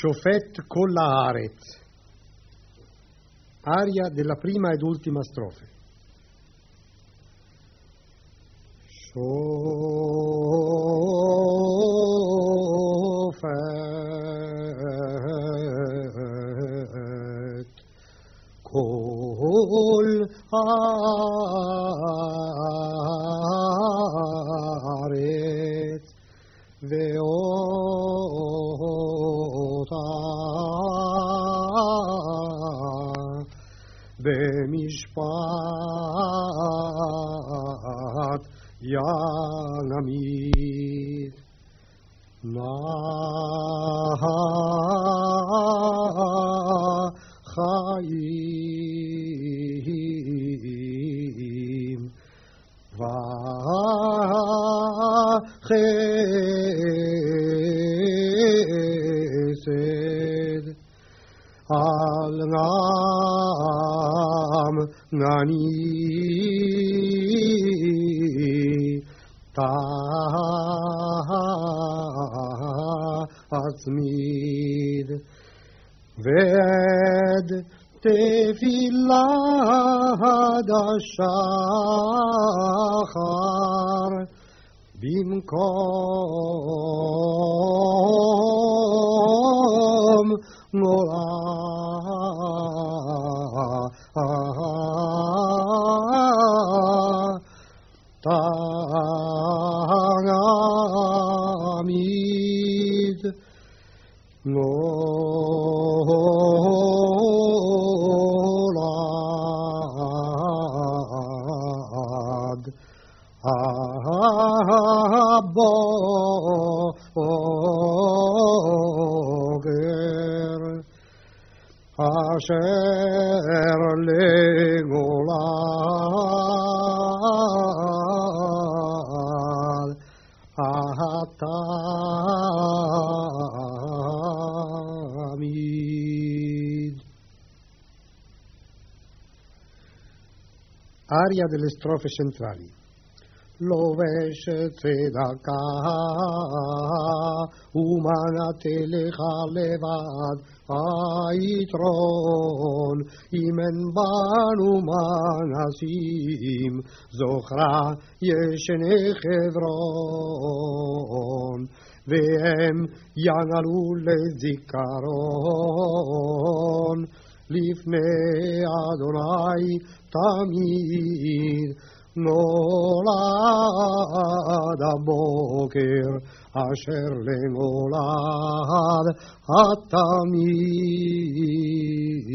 Shofet Kol Haaretz, aria della prima ed ultima strofe. Shofet Kol Haaretz במשפט ינמיד חיים וחסד על נעם נני תצמיד ועד תפילת השחר במקום תעמיד נולד הבוקר אשר לגולד התמיד. Aria delle strofe centrali. לובש צדקה ומנתה לך לבד היתרון אם אין בנו מנסים זוכרה ישני חברון והם ינעלו לזיכרון לפני אדוני תמיד נולד הבוקר אשר לגולד התמיד.